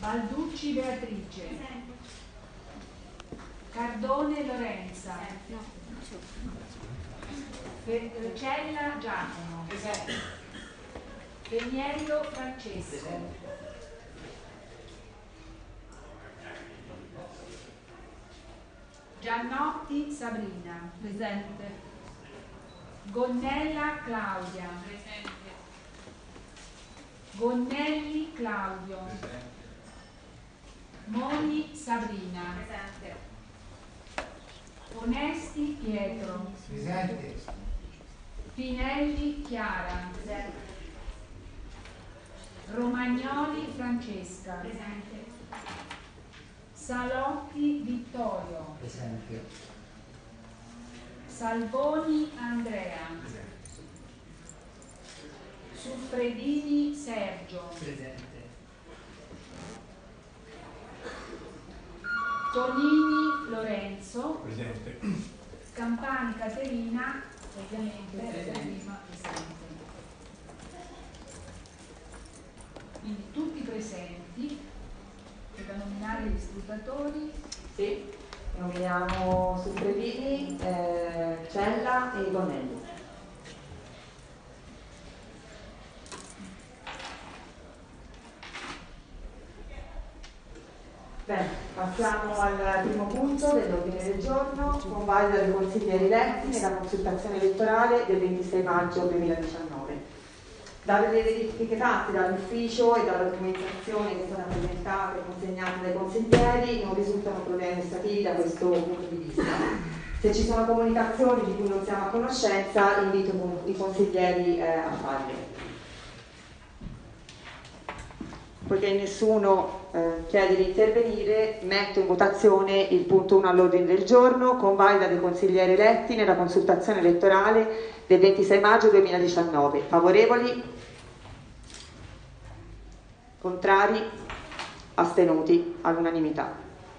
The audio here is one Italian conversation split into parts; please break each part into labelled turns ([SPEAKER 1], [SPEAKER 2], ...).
[SPEAKER 1] Balducci Beatrice. Cardone Lorenza. Cella Giacomo. Peniello Francesco. Giannotti Sabrina.
[SPEAKER 2] Presente.
[SPEAKER 1] Gonnella Claudia.
[SPEAKER 2] Presente.
[SPEAKER 1] Gonnelli Claudio.
[SPEAKER 3] Presente.
[SPEAKER 1] Moni Sabrina.
[SPEAKER 2] Presente.
[SPEAKER 1] Onesti Pietro.
[SPEAKER 3] Presente.
[SPEAKER 1] Pinelli Chiara.
[SPEAKER 2] Presente.
[SPEAKER 1] Romagnoli Francesca.
[SPEAKER 2] Presente.
[SPEAKER 1] Salotti Vittorio.
[SPEAKER 3] Presente.
[SPEAKER 1] Salvoni Andrea. Suffredini Sergio.
[SPEAKER 3] Presente.
[SPEAKER 1] Tonini Lorenzo.
[SPEAKER 3] Presente.
[SPEAKER 1] Scampani Caterina, ovviamente prima presente. Quindi tutti presenti, per da nominare gli scrutatori.
[SPEAKER 4] Sì, nominiamo Suffredini, Cella e Gonnelli. Bene, passiamo al primo punto dell'ordine del giorno, convalida dei consiglieri eletti nella consultazione elettorale del 26 maggio 2019. Dalle verifiche fatte dall'ufficio e dalla documentazione che è stata presentata e consegnata dai consiglieri non risultano problemi amministrativi da questo punto di vista. Se ci sono comunicazioni di cui non siamo a conoscenza, invito i consiglieri a farle. Poiché nessuno chiede di intervenire, metto in votazione il punto 1 all'ordine del giorno, convalida dei consiglieri eletti nella consultazione elettorale del 26 maggio 2019. Favorevoli? Contrari? Astenuti? All'unanimità.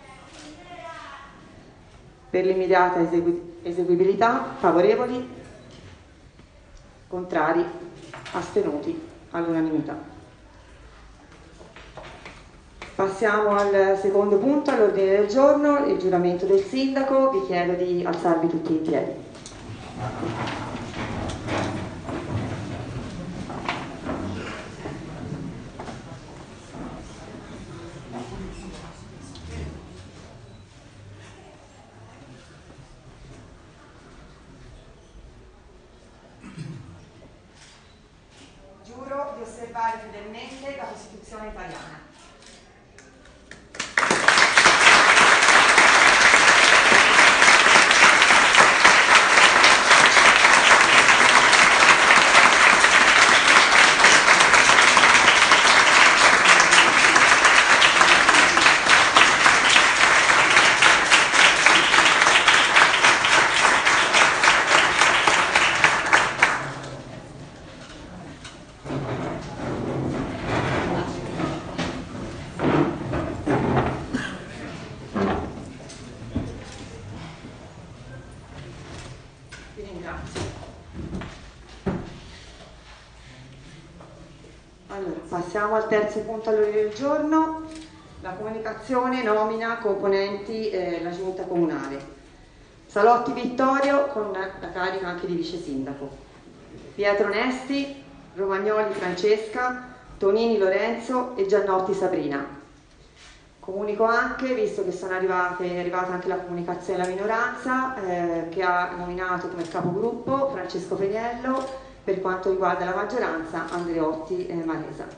[SPEAKER 4] Per l'immediata eseguibilità, favorevoli? Contrari? Astenuti? All'unanimità. Passiamo al secondo punto all'ordine del giorno, il giuramento del sindaco. Vi chiedo di alzarvi tutti in piedi. Giuro di osservare fedelmente la Costituzione italiana. Passiamo al terzo punto all'ordine del giorno, la comunicazione nomina componenti la giunta comunale. Salotti Vittorio con la carica anche di vice sindaco, Pietro Onesti, Romagnoli Francesca, Tonini Lorenzo e Giannotti Sabrina. Comunico anche, visto che è arrivata anche la comunicazione della minoranza, che ha nominato come capogruppo Francesco Peniello, per quanto riguarda la maggioranza Andreotti Maresa.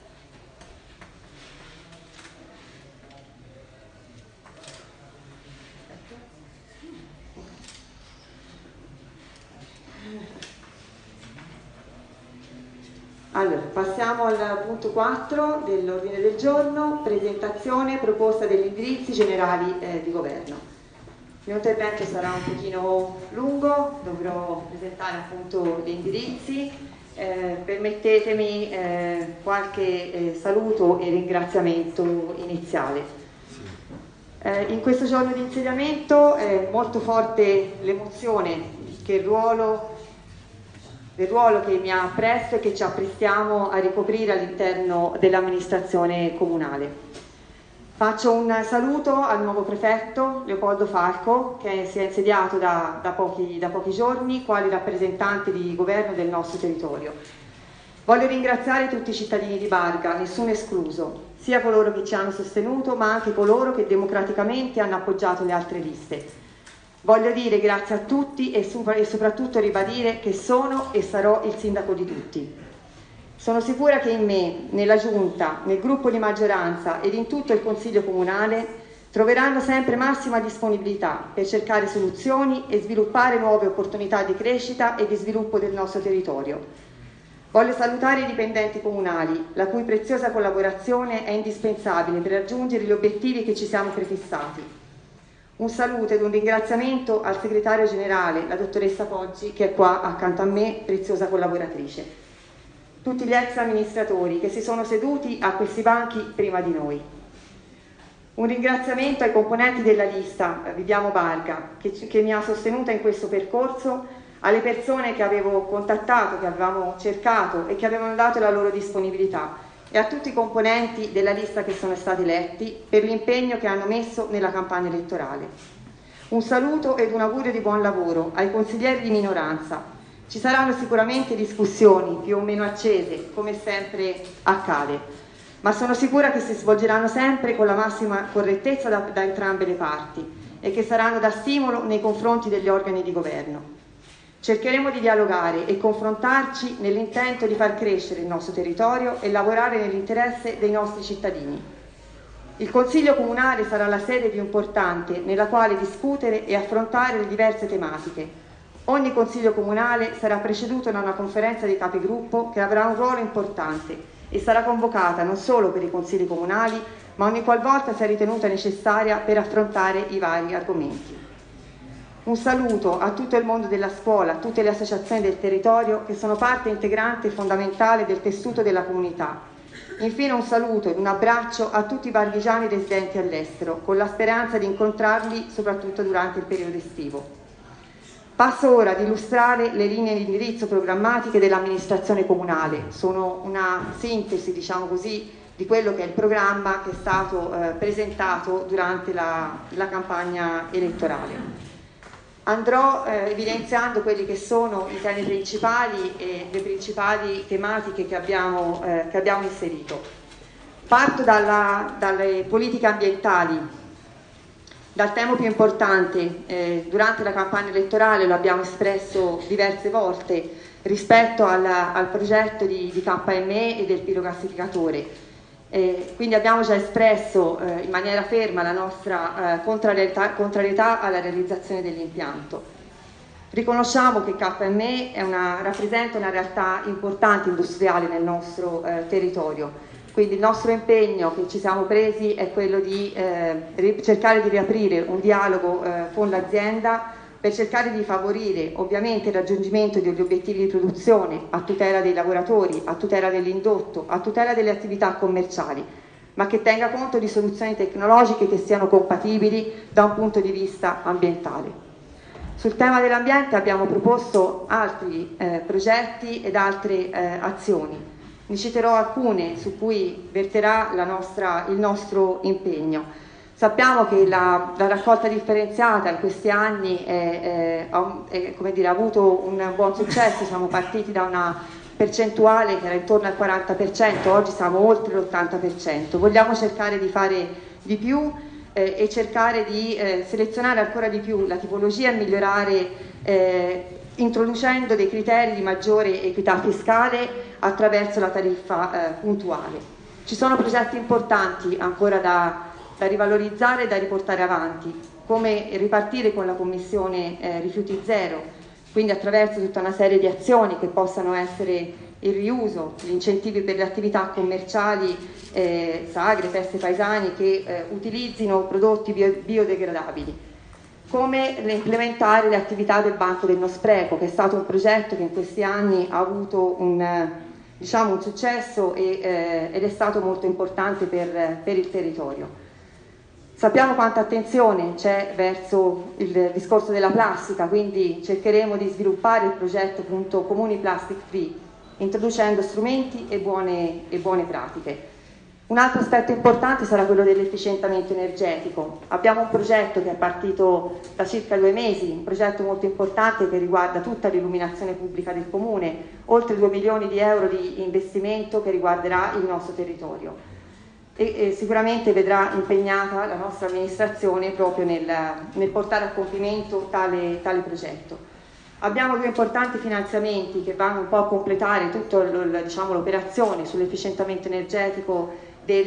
[SPEAKER 4] Allora, passiamo al punto 4 dell'ordine del giorno, presentazione e proposta degli indirizzi generali di governo. Il mio intervento sarà un pochino lungo, dovrò presentare appunto gli indirizzi. Permettetemi qualche saluto e ringraziamento iniziale. In questo giorno di insediamento è molto forte l'emozione che del ruolo che mi appresto e che ci apprestiamo a ricoprire all'interno dell'amministrazione comunale. Faccio un saluto al nuovo prefetto Leopoldo Falco, che si è insediato da pochi giorni quale rappresentante di governo del nostro territorio. Voglio ringraziare tutti i cittadini di Barga, nessuno escluso, sia coloro che ci hanno sostenuto, ma anche coloro che democraticamente hanno appoggiato le altre liste. Voglio dire grazie a tutti e soprattutto ribadire che sono e sarò il sindaco di tutti. Sono sicura che in me, nella Giunta, nel gruppo di maggioranza ed in tutto il Consiglio Comunale troveranno sempre massima disponibilità per cercare soluzioni e sviluppare nuove opportunità di crescita e di sviluppo del nostro territorio. Voglio salutare i dipendenti comunali, la cui preziosa collaborazione è indispensabile per raggiungere gli obiettivi che ci siamo prefissati. Un saluto ed un ringraziamento al segretario generale, la dottoressa Poggi, che è qua accanto a me, preziosa collaboratrice. Tutti gli ex amministratori che si sono seduti a questi banchi prima di noi. Un ringraziamento ai componenti della lista Viviamo Barga che mi ha sostenuta in questo percorso, alle persone che avevo contattato, che avevamo cercato e che avevano dato la loro disponibilità e a tutti i componenti della lista che sono stati eletti per l'impegno che hanno messo nella campagna elettorale. Un saluto ed un augurio di buon lavoro ai consiglieri di minoranza. Ci saranno sicuramente discussioni più o meno accese, come sempre accade, ma sono sicura che si svolgeranno sempre con la massima correttezza da entrambe le parti e che saranno da stimolo nei confronti degli organi di governo. Cercheremo di dialogare e confrontarci nell'intento di far crescere il nostro territorio e lavorare nell'interesse dei nostri cittadini. Il Consiglio Comunale sarà la sede più importante nella quale discutere e affrontare le diverse tematiche. Ogni Consiglio Comunale sarà preceduto da una conferenza dei capigruppo che avrà un ruolo importante e sarà convocata non solo per i Consigli Comunali, ma ogni qualvolta sia ritenuta necessaria per affrontare i vari argomenti. Un saluto a tutto il mondo della scuola, a tutte le associazioni del territorio che sono parte integrante e fondamentale del tessuto della comunità. Infine un saluto ed un abbraccio a tutti i barghigiani residenti all'estero, con la speranza di incontrarli soprattutto durante il periodo estivo. Passo ora ad illustrare le linee di indirizzo programmatiche dell'amministrazione comunale. Sono una sintesi, diciamo così, di quello che è il programma che è stato presentato durante la campagna elettorale. Andrò evidenziando quelli che sono i temi principali e le principali tematiche che abbiamo inserito. Parto dalle politiche ambientali. Dal tema più importante, durante la campagna elettorale lo abbiamo espresso diverse volte rispetto al progetto di KME e del pirogassificatore. Quindi abbiamo già espresso in maniera ferma la nostra contrarietà alla realizzazione dell'impianto. Riconosciamo che KME rappresenta una realtà importante industriale nel nostro territorio. Quindi il nostro impegno che ci siamo presi è quello di cercare di riaprire un dialogo con l'azienda per cercare di favorire ovviamente il raggiungimento degli obiettivi di produzione a tutela dei lavoratori, a tutela dell'indotto, a tutela delle attività commerciali, ma che tenga conto di soluzioni tecnologiche che siano compatibili da un punto di vista ambientale. Sul tema dell'ambiente abbiamo proposto altri progetti ed altre azioni. Ne citerò alcune su cui verterà il nostro impegno. Sappiamo che la raccolta differenziata in questi anni ha avuto un buon successo, siamo partiti da una percentuale che era intorno al 40%, oggi siamo oltre l'80%. Vogliamo cercare di fare di più e cercare di selezionare ancora di più la tipologia e migliorare introducendo dei criteri di maggiore equità fiscale attraverso la tariffa puntuale. Ci sono progetti importanti ancora da rivalorizzare e da riportare avanti, come ripartire con la commissione rifiuti zero, quindi attraverso tutta una serie di azioni che possano essere il riuso, gli incentivi per le attività commerciali, sagre, feste paesane che utilizzino prodotti biodegradabili. Come implementare le attività del Banco del No Spreco, che è stato un progetto che in questi anni ha avuto un successo ed è stato molto importante per il territorio. Sappiamo quanta attenzione c'è verso il discorso della plastica, quindi cercheremo di sviluppare il progetto appunto Comuni Plastic Free, introducendo strumenti e buone pratiche. Un altro aspetto importante sarà quello dell'efficientamento energetico. Abbiamo un progetto che è partito da circa 2 mesi, un progetto molto importante che riguarda tutta l'illuminazione pubblica del Comune, oltre 2 milioni di euro di investimento che riguarderà il nostro territorio. E sicuramente vedrà impegnata la nostra amministrazione proprio nel portare a compimento tale progetto. Abbiamo 2 importanti finanziamenti che vanno un po' a completare tutta l'operazione sull'efficientamento energetico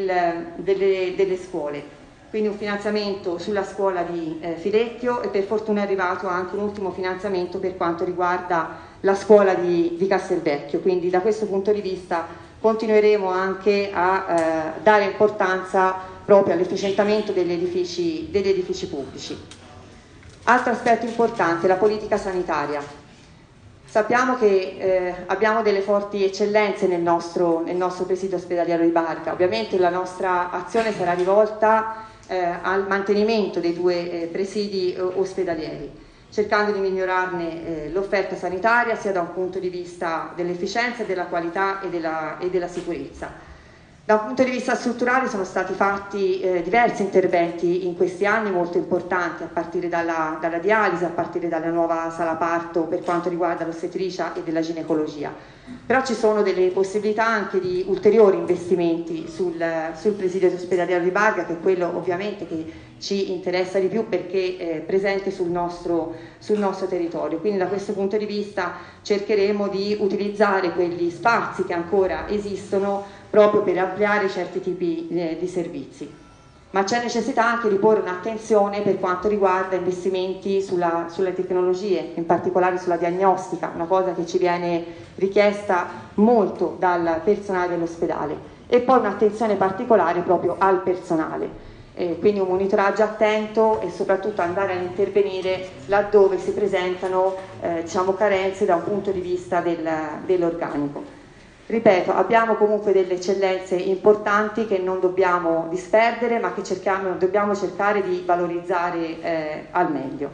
[SPEAKER 4] delle scuole, quindi un finanziamento sulla scuola di Filecchio e per fortuna è arrivato anche un ultimo finanziamento per quanto riguarda la scuola di Castelvecchio, quindi da questo punto di vista continueremo anche a dare importanza proprio all'efficientamento degli edifici pubblici. Altro aspetto importante, la politica sanitaria. Sappiamo che abbiamo delle forti eccellenze nel nostro presidio ospedaliero di Barga. Ovviamente la nostra azione sarà rivolta al mantenimento dei 2 presidi ospedalieri, cercando di migliorarne l'offerta sanitaria sia da un punto di vista dell'efficienza, della qualità e della sicurezza. Da un punto di vista strutturale sono stati fatti diversi interventi in questi anni molto importanti, a partire dalla dialisi, a partire dalla nuova sala parto per quanto riguarda l'ostetricia e della ginecologia. Però ci sono delle possibilità anche di ulteriori investimenti sul presidio ospedaliero di Barga, che è quello ovviamente che ci interessa di più perché è presente sul nostro territorio. Quindi da questo punto di vista cercheremo di utilizzare quegli spazi che ancora esistono proprio per ampliare certi tipi di servizi. Ma c'è necessità anche di porre un'attenzione per quanto riguarda investimenti sulle tecnologie, in particolare sulla diagnostica, una cosa che ci viene richiesta molto dal personale dell'ospedale, e poi un'attenzione particolare proprio al personale. Quindi un monitoraggio attento e soprattutto andare a intervenire laddove si presentano carenze da un punto di vista dell'organico. Ripeto, abbiamo comunque delle eccellenze importanti che non dobbiamo disperdere, ma che dobbiamo cercare di valorizzare al meglio.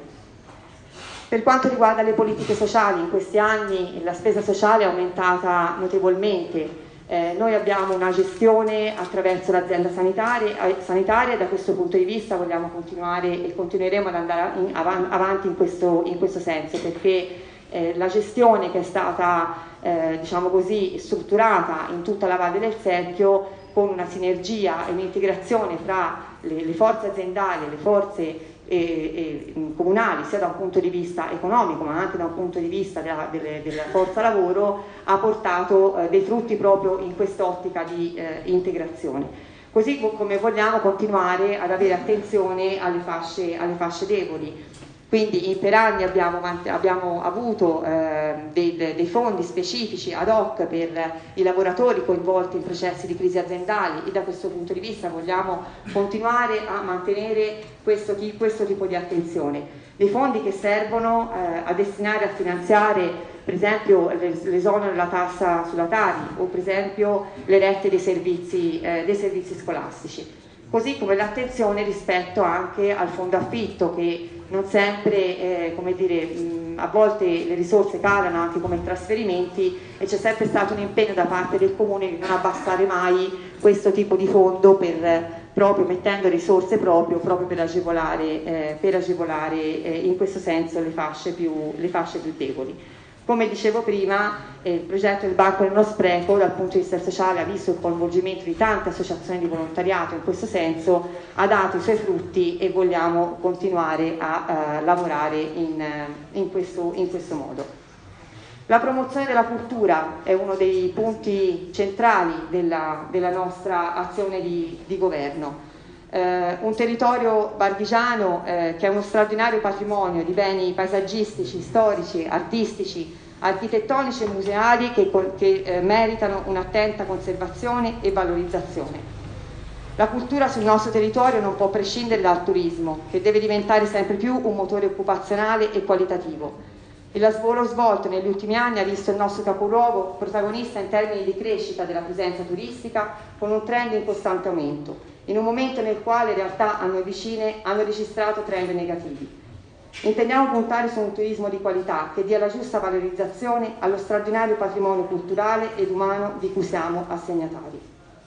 [SPEAKER 4] Per quanto riguarda le politiche sociali, in questi anni la spesa sociale è aumentata notevolmente. Noi abbiamo una gestione attraverso l'azienda sanitaria e da questo punto di vista vogliamo continuare e continueremo ad andare avanti in questo senso, perché la gestione che è stata strutturata in tutta la Valle del Serchio, con una sinergia e un'integrazione fra le forze aziendali e le forze comunali, sia da un punto di vista economico ma anche da un punto di vista della forza lavoro, ha portato dei frutti proprio in quest'ottica di integrazione. Così come vogliamo continuare ad avere attenzione alle fasce deboli. Quindi per anni abbiamo avuto dei fondi specifici ad hoc per i lavoratori coinvolti in processi di crisi aziendali, e da questo punto di vista vogliamo continuare a mantenere questo tipo di attenzione. Dei fondi che servono a destinare a finanziare per esempio l'esonero della tassa sulla Tari o per esempio le rette dei servizi scolastici. Così come l'attenzione rispetto anche al fondo affitto, che non sempre, a volte le risorse calano anche come trasferimenti, e c'è sempre stato un impegno da parte del Comune di non abbassare mai questo tipo di fondo, proprio mettendo risorse proprio per agevolare in questo senso le fasce più deboli. Come dicevo prima, il progetto del Banco dello Spreco dal punto di vista sociale ha visto il coinvolgimento di tante associazioni di volontariato, in questo senso ha dato i suoi frutti e vogliamo continuare a lavorare in questo modo. La promozione della cultura è uno dei punti centrali della nostra azione di governo. Un territorio barghigiano che è uno straordinario patrimonio di beni paesaggistici, storici, artistici, architettonici e museali che meritano un'attenta conservazione e valorizzazione. La cultura sul nostro territorio non può prescindere dal turismo, che deve diventare sempre più un motore occupazionale e qualitativo. Il lavoro svolto negli ultimi anni ha visto il nostro capoluogo protagonista in termini di crescita della presenza turistica, con un trend in costante aumento, in un momento nel quale in realtà a noi vicine hanno registrato trend negativi. Intendiamo puntare su un turismo di qualità che dia la giusta valorizzazione allo straordinario patrimonio culturale ed umano di cui siamo assegnatari.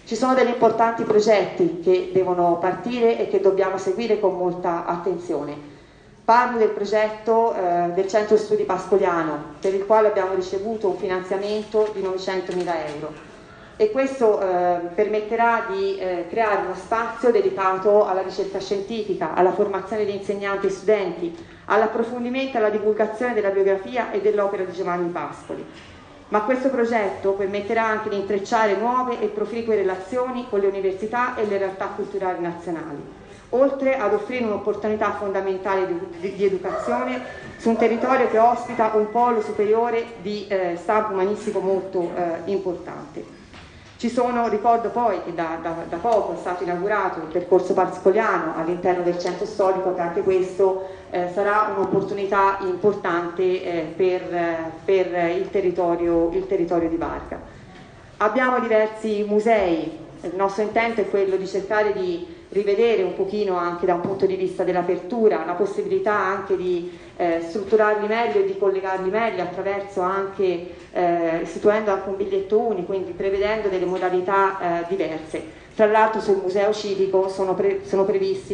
[SPEAKER 4] Ci sono degli importanti progetti che devono partire e che dobbiamo seguire con molta attenzione. Parlo del progetto del Centro Studi Pascoliano, per il quale abbiamo ricevuto un finanziamento di 900.000 euro. E questo permetterà di creare uno spazio dedicato alla ricerca scientifica, alla formazione di insegnanti e studenti, all'approfondimento e alla divulgazione della biografia e dell'opera di Giovanni Pascoli. Ma questo progetto permetterà anche di intrecciare nuove e proficue relazioni con le università e le realtà culturali nazionali, oltre ad offrire un'opportunità fondamentale di educazione su un territorio che ospita un polo superiore di stampo umanistico molto importante. Ricordo poi che da poco è stato inaugurato il percorso pascoliano all'interno del centro storico, che anche questo sarà un'opportunità importante per il territorio di Varga. Abbiamo diversi musei, il nostro intento è quello di cercare di rivedere un pochino anche da un punto di vista dell'apertura, la possibilità anche di strutturarli meglio e di collegarli meglio attraverso anche istituendo anche un biglietto unico, quindi prevedendo delle modalità diverse. Tra l'altro sul museo civico sono previsti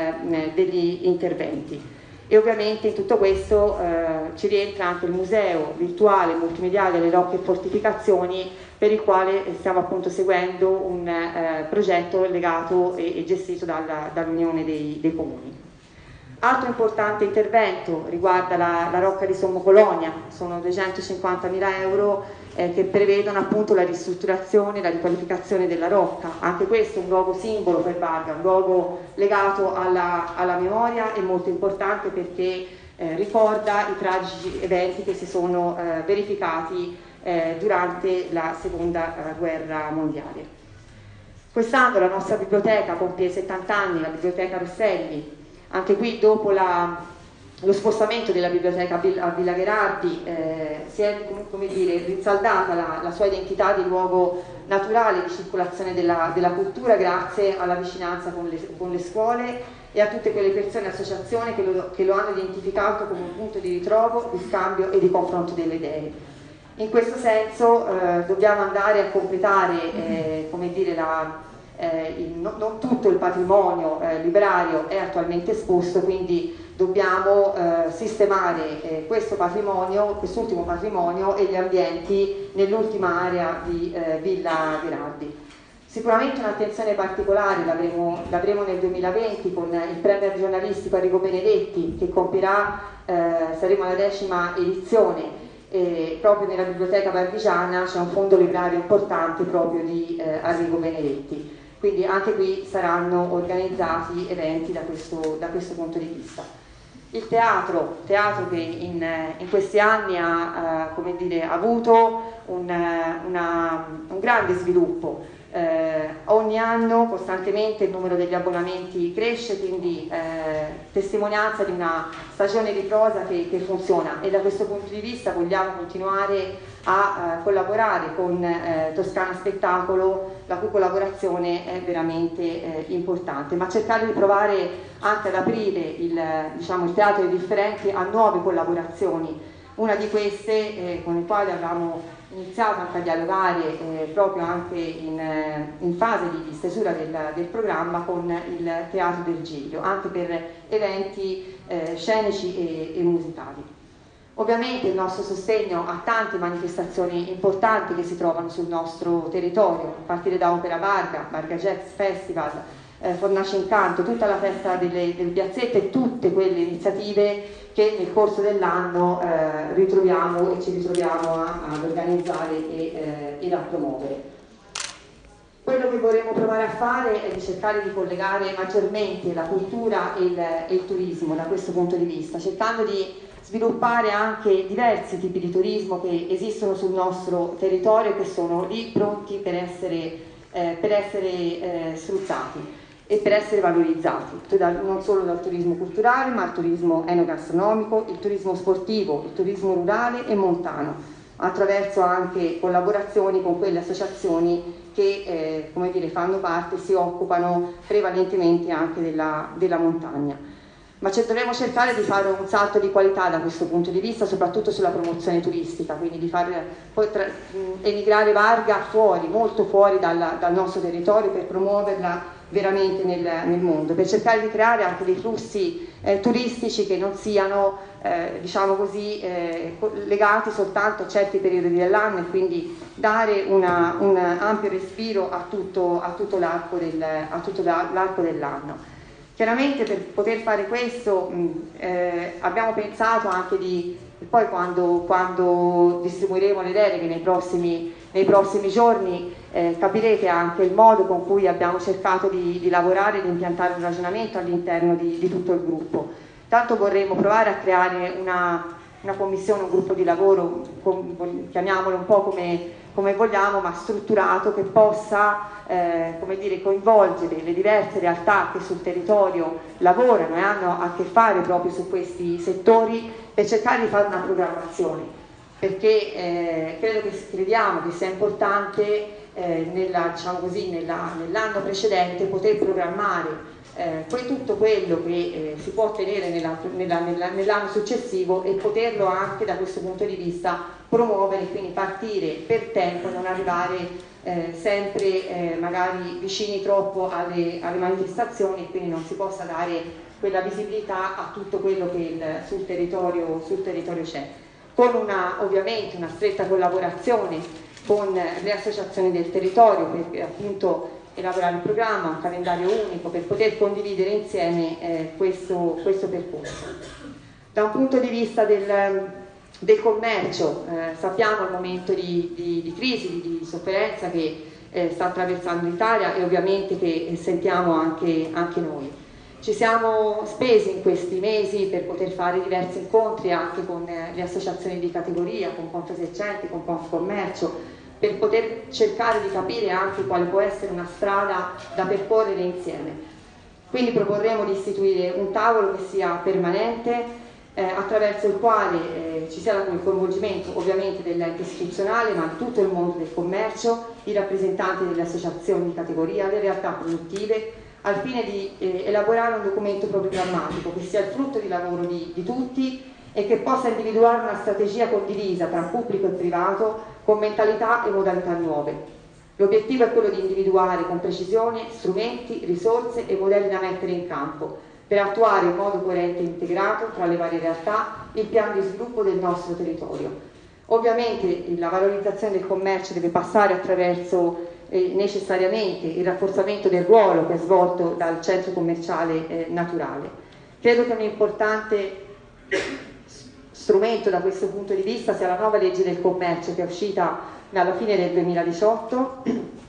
[SPEAKER 4] degli interventi. E ovviamente in tutto questo ci rientra anche il museo virtuale multimediale delle Rocche e Fortificazioni, per il quale stiamo appunto seguendo un progetto legato e gestito dall'Unione dei Comuni. Altro importante intervento riguarda la Rocca di Sommo Colonia, sono 250.000 euro che prevedono appunto la ristrutturazione, la riqualificazione della rocca. Anche questo è un luogo simbolo per Varga, un luogo legato alla memoria e molto importante perché ricorda i tragici eventi che si sono verificati durante la seconda guerra mondiale. Quest'anno la nostra biblioteca compie 70 anni, la biblioteca Rosselli. Anche qui dopo lo spostamento della biblioteca a Villa Gherardi si è rinsaldata la sua identità di luogo naturale di circolazione della cultura grazie alla vicinanza con le scuole e a tutte quelle persone e associazioni che lo hanno identificato come un punto di ritrovo, di scambio e di confronto delle idee. In questo senso dobbiamo andare a completare non tutto il patrimonio librario è attualmente esposto, quindi dobbiamo sistemare quest'ultimo patrimonio e gli ambienti nell'ultima area di Villa Gherardi. Sicuramente un'attenzione particolare l'avremo nel 2020 con il premier giornalistico Arrigo Benedetti, che saremo alla 10ª edizione. E proprio nella biblioteca varvigiana c'è un fondo librario importante proprio di Arrigo Benedetti, quindi anche qui saranno organizzati eventi da questo punto di vista. Il teatro che in questi anni ha avuto un grande sviluppo. Ogni anno costantemente il numero degli abbonamenti cresce, quindi testimonianza di una stagione di prosa che funziona, e da questo punto di vista vogliamo continuare a collaborare con Toscana Spettacolo, la cui collaborazione è veramente importante, ma cercare di provare anche ad aprire il teatro dei differenti a nuove collaborazioni. Una di queste con le quali avevamo iniziato anche a dialogare proprio anche in fase di stesura del programma con il Teatro del Giglio, anche per eventi scenici e musicali. Ovviamente il nostro sostegno a tante manifestazioni importanti che si trovano sul nostro territorio, a partire da Opera Varga, Varga Jazz Festival, Fornace Incanto, tutta la festa delle piazzette e tutte quelle iniziative che nel corso dell'anno ritroviamo e ci ritroviamo ad organizzare e a promuovere. Quello che vorremmo provare a fare è di cercare di collegare maggiormente la cultura e il turismo da questo punto di vista, cercando di sviluppare anche diversi tipi di turismo che esistono sul nostro territorio e che sono lì pronti per essere sfruttati e per essere valorizzati, non solo dal turismo culturale, ma il turismo enogastronomico, il turismo sportivo, il turismo rurale e montano, attraverso anche collaborazioni con quelle associazioni che fanno parte e si occupano prevalentemente anche della montagna. ma dovremo cercare di fare un salto di qualità da questo punto di vista, soprattutto sulla promozione turistica, quindi di far emigrare Varga fuori, molto fuori dal nostro territorio, per promuoverla veramente nel mondo, per cercare di creare anche dei flussi turistici che non siano diciamo così legati soltanto a certi periodi dell'anno, e quindi dare un ampio respiro a tutto l'arco dell'anno. Chiaramente per poter fare questo abbiamo pensato anche poi quando distribuiremo le deleghe nei prossimi giorni, capirete anche il modo con cui abbiamo cercato di lavorare e di impiantare un ragionamento all'interno di tutto il gruppo. Tanto vorremmo provare a creare una commissione, un gruppo di lavoro, chiamiamolo un po' come vogliamo, ma strutturato, che possa come dire, coinvolgere le diverse realtà che sul territorio lavorano e hanno a che fare proprio su questi settori, per cercare di fare una programmazione, perché crediamo che sia importante diciamo così, nell'anno precedente poter programmare tutto quello che si può ottenere nell'anno successivo, e poterlo anche da questo punto di vista promuovere, quindi partire per tempo, non arrivare sempre magari vicini troppo alle manifestazioni, e quindi non si possa dare quella visibilità a tutto quello che sul territorio c'è, con ovviamente una stretta collaborazione con le associazioni del territorio, per appunto elaborare un programma, un calendario unico, per poter condividere insieme questo percorso. Da un punto di vista del commercio, sappiamo il momento di crisi, di sofferenza che sta attraversando l'Italia, e ovviamente che sentiamo anche noi. Ci siamo spesi in questi mesi per poter fare diversi incontri anche con le associazioni di categoria, con Confesercenti, con Confcommercio, per poter cercare di capire anche quale può essere una strada da percorrere insieme. Quindi proporremo di istituire un tavolo che sia permanente, attraverso il quale ci sia il coinvolgimento ovviamente dell'ente istituzionale, ma di tutto il mondo del commercio, i rappresentanti delle associazioni di categoria, le realtà produttive, al fine di elaborare un documento programmatico che sia il frutto di lavoro di tutti, e che possa individuare una strategia condivisa tra pubblico e privato, con mentalità e modalità nuove. L'obiettivo è quello di individuare con precisione strumenti, risorse e modelli da mettere in campo per attuare in modo coerente e integrato tra le varie realtà il piano di sviluppo del nostro territorio. Ovviamente la valorizzazione del commercio deve passare attraverso necessariamente il rafforzamento del ruolo che è svolto dal centro commerciale naturale. Credo che un importante strumento da questo punto di vista sia la nuova legge del commercio, che è uscita alla fine del 2018,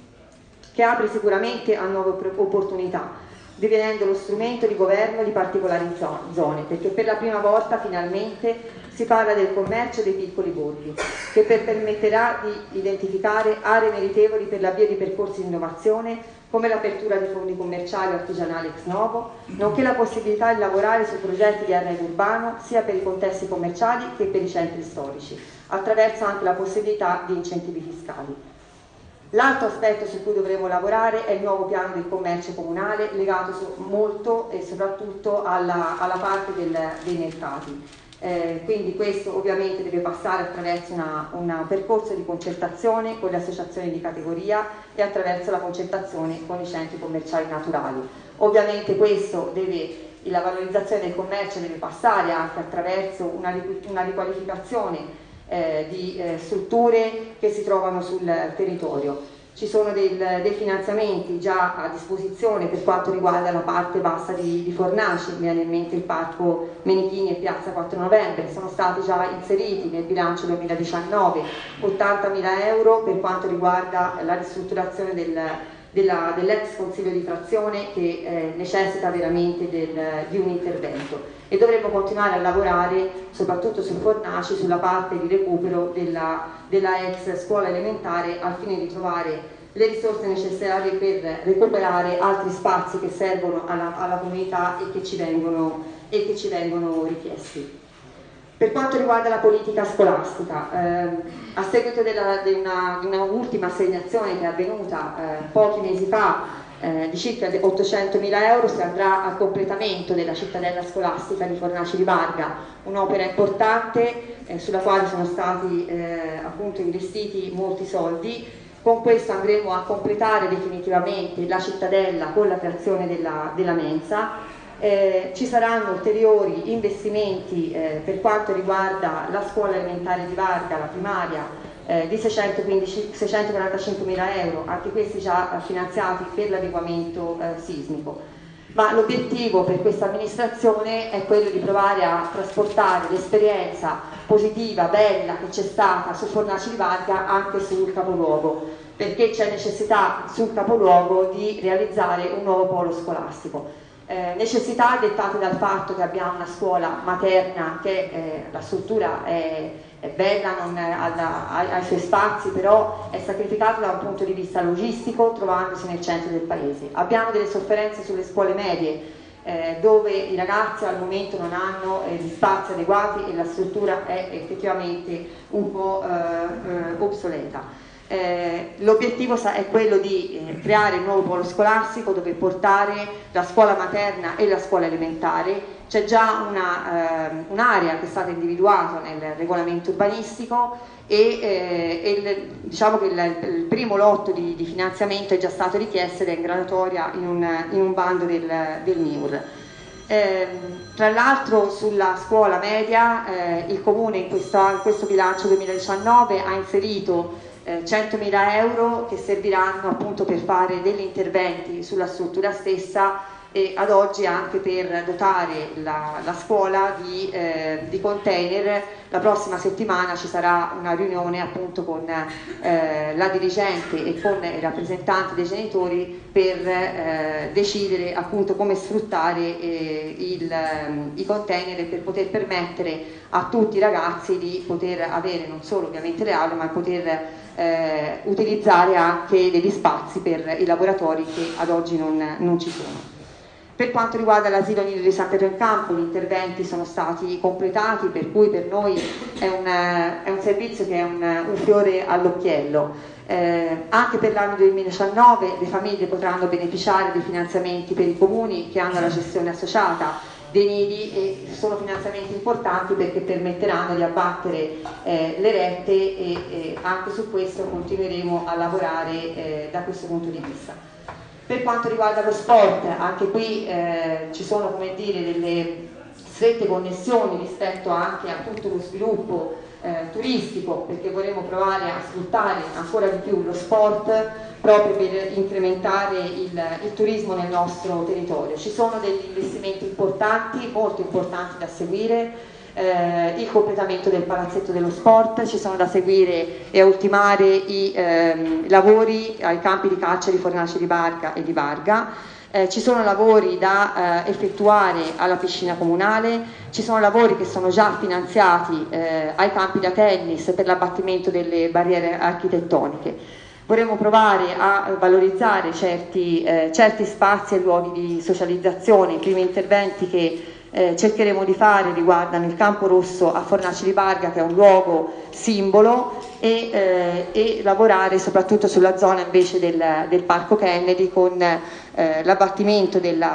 [SPEAKER 4] che apre sicuramente a nuove opportunità, divenendo lo strumento di governo di particolari zone, perché per la prima volta finalmente si parla del commercio dei piccoli borghi, che permetterà di identificare aree meritevoli per l'avvio di percorsi di innovazione, come l'apertura di fondi commerciali o artigianali ex novo, nonché la possibilità di lavorare su progetti di area urbano sia per i contesti commerciali che per i centri storici, attraverso anche la possibilità di incentivi fiscali. L'altro aspetto su cui dovremo lavorare è il nuovo piano del commercio comunale, legato molto e soprattutto alla parte dei mercati. Quindi questo ovviamente deve passare attraverso un percorso di concertazione con le associazioni di categoria e attraverso la concertazione con i centri commerciali naturali. Ovviamente la valorizzazione del commercio deve passare anche attraverso una riqualificazione di strutture che si trovano sul territorio. Ci sono dei finanziamenti già a disposizione per quanto riguarda la parte bassa di Fornaci, mi viene in mente il Parco Menichini e Piazza 4 Novembre, sono stati già inseriti nel bilancio 2019 80.000 euro per quanto riguarda la ristrutturazione dell'ex consiglio di frazione, che necessita veramente di un intervento, e dovremo continuare a lavorare soprattutto su Fornaci sulla parte di recupero della ex scuola elementare, al fine di trovare le risorse necessarie per recuperare altri spazi che servono alla comunità e che ci vengono richiesti. Per quanto riguarda la politica scolastica, a seguito di una ultima assegnazione che è avvenuta pochi mesi fa di circa 800.000 euro si andrà al completamento della cittadella scolastica di Fornaci di Varga, un'opera importante sulla quale sono stati appunto investiti molti soldi. Con questo andremo a completare definitivamente la cittadella con la creazione della mensa. Ci saranno ulteriori investimenti per quanto riguarda la scuola elementare di Varga, la primaria, di 645.000 euro, anche questi già finanziati per l'adeguamento sismico. Ma l'obiettivo per questa amministrazione è quello di provare a trasportare l'esperienza positiva, bella che c'è stata su Fornaci di Varga anche sul capoluogo, perché c'è necessità sul capoluogo di realizzare un nuovo polo scolastico. Necessità dettate dal fatto che abbiamo una scuola materna che la struttura è bella, non ha i suoi spazi, però è sacrificata da un punto di vista logistico trovandosi nel centro del paese. Abbiamo delle sofferenze sulle scuole medie dove i ragazzi al momento non hanno gli spazi adeguati e la struttura è effettivamente un po' obsoleta. L'obiettivo è quello di creare un nuovo polo scolastico dove portare la scuola materna e la scuola elementare. C'è già un'area che è stata individuata nel regolamento urbanistico e diciamo che il primo lotto di finanziamento è già stato richiesto ed è in graduatoria in un bando del MIUR. Tra l'altro sulla scuola media il Comune in questo bilancio 2019 ha inserito 100.000 euro che serviranno appunto per fare degli interventi sulla struttura stessa e ad oggi anche per dotare la scuola di container. La prossima settimana ci sarà una riunione appunto con la dirigente e con i rappresentanti dei genitori per decidere appunto come sfruttare i container e per poter permettere a tutti i ragazzi di poter avere non solo ovviamente le aule ma poter utilizzare anche degli spazi per i laboratori che ad oggi non ci sono. Per quanto riguarda l'asilo nido di San Pietro in Campo, gli interventi sono stati completati, per cui per noi è un servizio che è un fiore all'occhiello. Anche per l'anno 2019 le famiglie potranno beneficiare dei finanziamenti per i comuni che hanno la gestione associata dei nidi e sono finanziamenti importanti perché permetteranno di abbattere le rette e anche su questo continueremo a lavorare da questo punto di vista. Per quanto riguarda lo sport, anche qui ci sono, come dire, delle strette connessioni rispetto anche a tutto lo sviluppo turistico, perché vorremmo provare a sfruttare ancora di più lo sport proprio per incrementare il turismo nel nostro territorio. Ci sono degli investimenti importanti, molto importanti da seguire. Il completamento del palazzetto dello sport, ci sono da seguire e ultimare i lavori ai campi di caccia di Fornaci di Varga e di Varga, ci sono lavori da effettuare alla piscina comunale, ci sono lavori che sono già finanziati ai campi da tennis per l'abbattimento delle barriere architettoniche. Vorremmo provare a valorizzare certi spazi e luoghi di socializzazione. I primi interventi che cercheremo di fare riguardano il Campo Rosso a Fornaci di Varga, che è un luogo simbolo, e lavorare soprattutto sulla zona invece del Parco Kennedy con l'abbattimento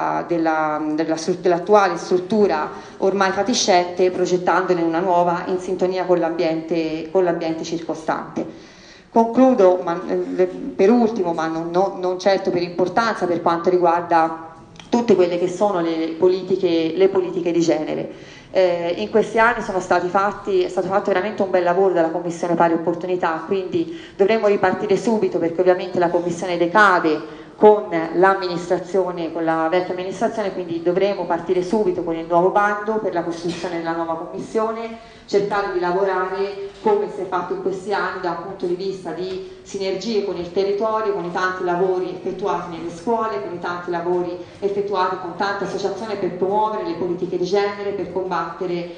[SPEAKER 4] dell'attuale struttura ormai fatiscente, progettandone una nuova in sintonia con l'ambiente circostante. Concludo per ultimo, ma non certo per importanza, per quanto riguarda tutte quelle che sono le politiche di genere. In questi anni è stato fatto veramente un bel lavoro dalla Commissione Pari Opportunità, quindi dovremmo ripartire subito, perché ovviamente la Commissione decade con l'amministrazione, con la vecchia amministrazione, quindi dovremo partire subito con il nuovo bando per la costruzione della nuova commissione, cercare di lavorare come si è fatto in questi anni da un punto di vista di sinergie con il territorio, con i tanti lavori effettuati nelle scuole, con i tanti lavori effettuati con tante associazioni per promuovere le politiche di genere, per combattere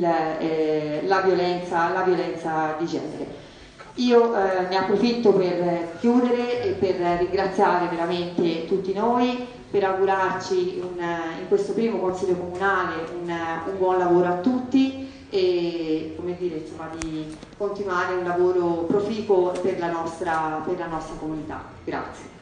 [SPEAKER 4] la violenza di genere. Io ne approfitto per chiudere e per ringraziare veramente tutti noi, per augurarci in questo primo Consiglio Comunale un buon lavoro a tutti e, come dire, insomma, di continuare un lavoro proficuo per la nostra comunità. Grazie.